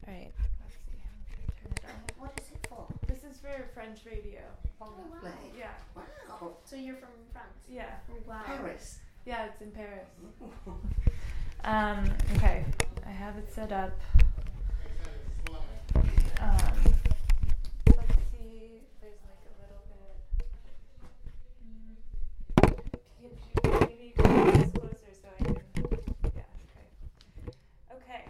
Right. Let's see. I'm gonna turn it on. What is it for? This is for French radio. Oh, lovely. Yeah. Wow. So you're from France? Yeah. Oh, wow. Paris. Yeah, it's in Paris. Okay. I have it set up. Let's see. There's like a little bit. Maybe you can get this closer so I can. Yeah. Okay.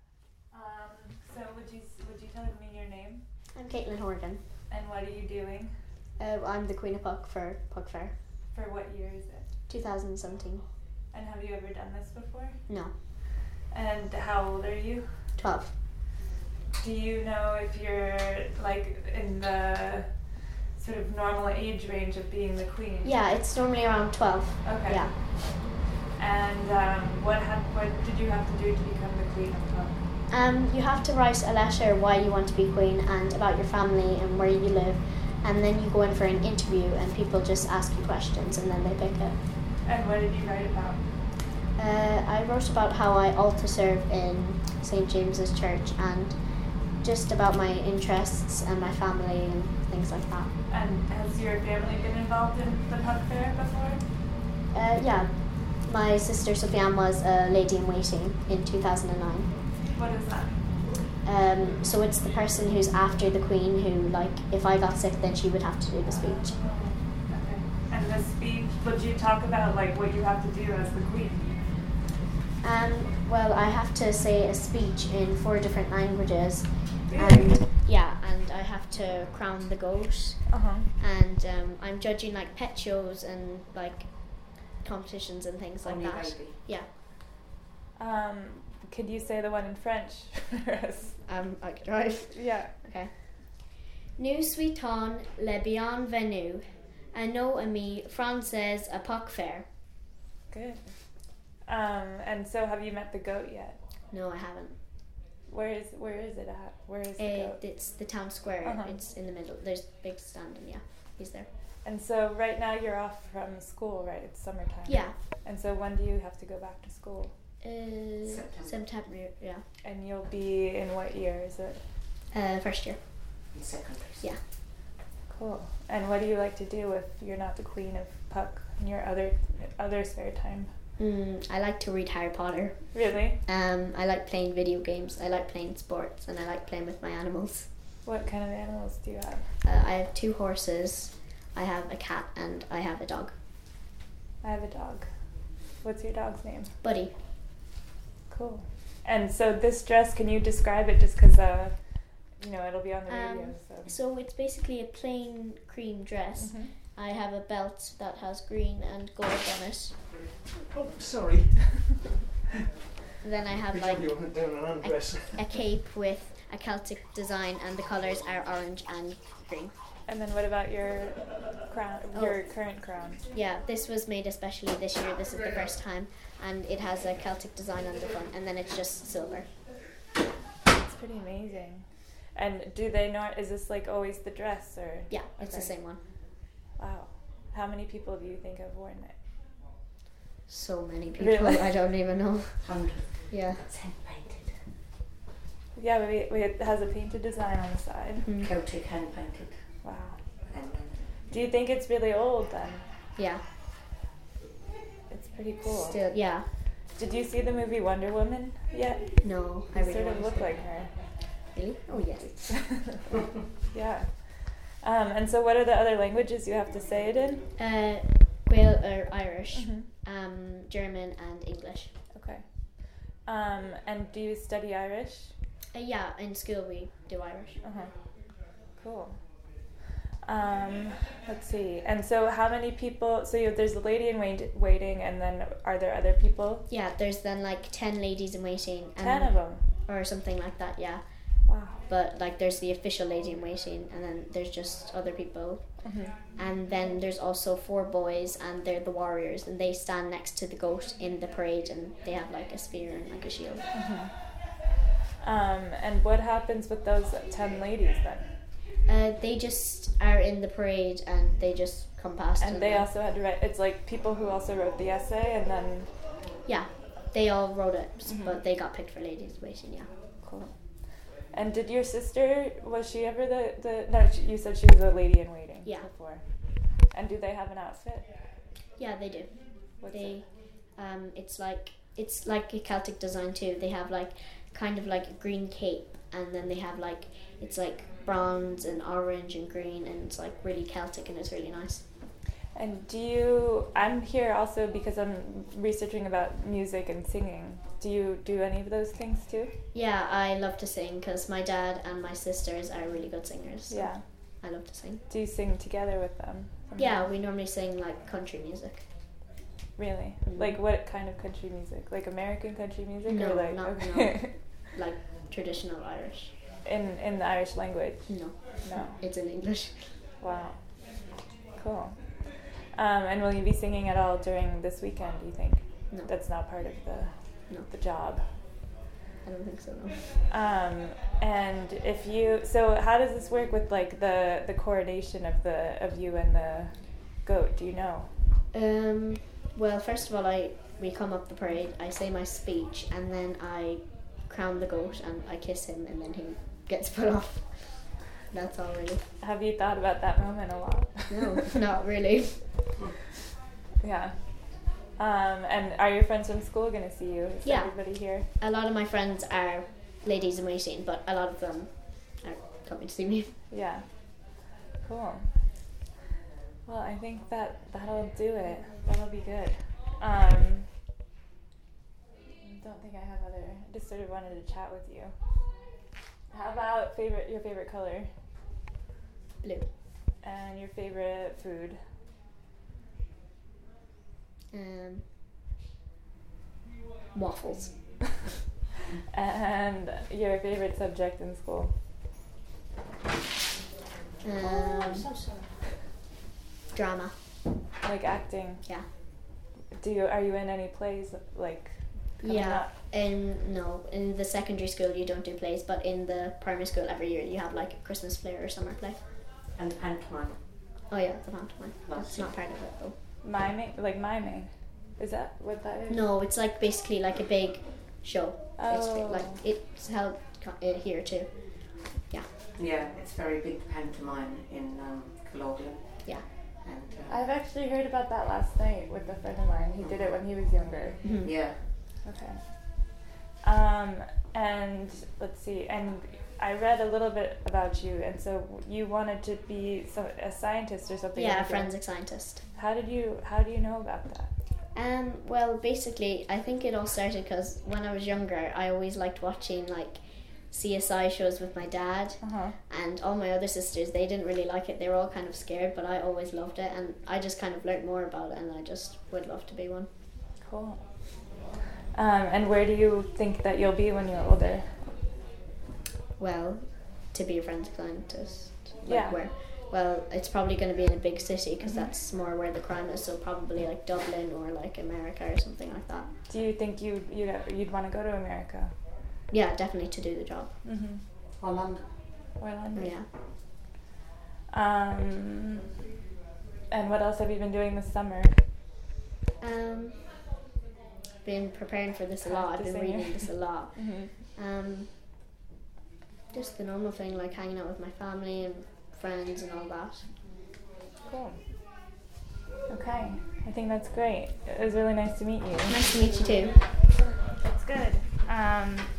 So would you tell me your name I'm Caitlin Horgan. and what are you doing? I'm the Queen of Puck for Puck Fair For what year is it? 2017. And have you ever done this before? No, And how old are you? 12. Do you know if you're like in the sort of normal age range of being the queen? Yeah, it's normally around 12. Okay. Yeah. And what did you have to do to become the queen of Puck? You have to write a letter why you want to be queen and about your family and where you live, and then you go in for an interview and people just ask you questions and then they pick it. And what did you write about? I wrote about how I altar serve in St. James's Church and just about my interests and my family and things like that. And has your family been involved in the Puck Fair before? Yeah, my sister Sophianne was a lady in waiting in 2009. What is that? So it's the person who's after the queen who, like, if I got sick then she would have to do the speech. Okay. And the speech, would you talk about like what you have to do as the queen? Well, I have to say a speech in 4 different languages. Really? And I have to crown the goat. Uh-huh. And I'm judging like pet shows and like competitions and things like Only that. baby. Yeah. Could you say the one in French for us? I could drive. Yeah. Okay. Nous souhaitons le bienvenue à nos amis français à Puck Fair. Good. And so have you met the goat yet? No, I haven't. Where is it at? Where is the goat? It's the town square. Uh-huh. It's in the middle. There's a big stand and yeah, he's there. And so right now you're off from school, right? It's summertime. Yeah. And so when do you have to go back to school? September, yeah. And you'll be in what year is it? First year. In secondary. Yeah. Cool. And what do you like to do if you're not the queen of Puck in your other spare time? I like to read Harry Potter. Really? I like playing video games. I like playing sports, and I like playing with my animals. What kind of animals do you have? I have 2 horses. I have a cat, and I have a dog. I have a dog. What's your dog's name? Buddy. Cool. And so this dress, can you describe it just because, it'll be on the radio, so. So it's basically a plain cream dress. Mhm. I have a belt that has green and gold on it. Oh, sorry. And then I have We like thought you wanted down an undress. a cape with a Celtic design, and the colours are orange and green. And then what about your crown, your current crown? Yeah, this was made especially this year. This is the first time, and it has a Celtic design on the front, and then it's just silver. It's pretty amazing. And do they know, is this like always the dress or? Yeah, it's the Okay. same one. Wow. How many people do you think have worn it? So many people, Really? I don't even know. 100. Yeah. It's hand painted. Yeah, but it has a painted design on the side. Mhm. Celtic hand painted. Wow. And Do you think it's really old then? Yeah. It's pretty cool. Still, yeah. Did you see the movie Wonder Woman yet? No, I You really sort of want look to. like her. Really? Oh yes. Yeah. And so what are the other languages you have to say it in? Gael or Irish, Mhm. German and English. Okay. And do you study Irish? Yeah, in school we do Irish. Uh-huh. Cool. Let's see. And so how many people, so there's a lady in waiting, and then are there other people? Yeah, there's then like 10 ladies in waiting. 10 of them. Or something like that, yeah. Wow. But like there's the official lady in waiting, and then there's just other people. Mm-hmm. And then there's also 4 boys, and they're the warriors, and they stand next to the goat in the parade, and they have like a spear and like a shield. And what happens with those 10 ladies then? They just are in the parade, and they just come past. And they then- also had to write, it's like people who also wrote the essay, and then... Yeah, they all wrote it, Mhm. but they got picked for ladies waiting, yeah. Cool. And did your sister, was she ever you said she was a lady in waiting Yeah. before. And do they have an outfit? Yeah, they do. What's They, it? it's like a Celtic design too. They have like kind of like a green cape, and then they have like it's like bronze and orange and green, and it's like really Celtic, and it's really nice. And I'm here also because I'm researching about music and singing. Do you do any of those things too? Yeah, I love to sing because my dad and my sisters are really good singers. So Yeah. I love to sing. Do you sing together with them? Yeah, we normally sing like country music. Really? Mm. Like what kind of country music? Like American country music? No, or like, no. Like traditional Irish. In the Irish language? No, No. it's in English. Wow. Cool. And will you be singing at all during this weekend, do you think? No, That's not part of the job. I don't think so. No. And so how does this work with like the coronation of you and the goat? Do you know? Well, first of all, we come up the parade. I say my speech, and then I crown the goat, and I kiss him, and then he gets put off. That's all, really. Have you thought about that moment a lot? No, not really. Yeah. And are your friends from school going to see you? Is Yeah. everybody here? A lot of my friends are ladies in waiting, but a lot of them are coming to see me. Yeah. Cool. Well, I think that'll do it. That'll be good. Don't think I have other. I just sort of wanted to chat with you. How about your favorite color Blue. and your favorite food? Waffles. And your favorite subject in school? Drama. Like acting? Yeah. Are you in any plays like coming Yeah. up? No, in the secondary school you don't do plays, but in the primary school every year you have like a Christmas play or a summer play. And pantomime. Oh yeah, the pantomime. That's That's not part of it though. Miming? Is that what that is? No, it's like basically like a big show. Basically, Oh. like it's held here too. Yeah, it's very big pantomime in Culloden. Yeah. And I've actually heard about that last night with a friend of mine. He did it when he was younger. Mhm. yeah, Okay. And let's see. And I read a little bit about you, and so you wanted to be a scientist or something. Yeah, a like that. forensic scientist. How do you know about that? Well, basically, I think it all started because when I was younger, I always liked watching like CSI shows with my dad, and all my other sisters. They didn't really like it. They were all kind of scared, but I always loved it, and I just kind of learned more about it, and I just would love to be one. Cool. And where do you think that you'll be when you're older? Well, to be a forensic scientist. Like Yeah. Where? Well, it's probably going to be in a big city because Mhm. that's more where the crime is. So probably like Dublin or like America or something like that. Do you think you'd want to go to America? Yeah, definitely to do the job. Mm-hmm. or London. Or London? Yeah. And what else have you been doing this summer? Been preparing for this a lot. I've been Practicing reading this a lot. Mm-hmm. Just the normal thing, like hanging out with my family and friends and all that. Cool. Okay, I think that's great. It was really nice to meet you. Nice to meet you too. That's good.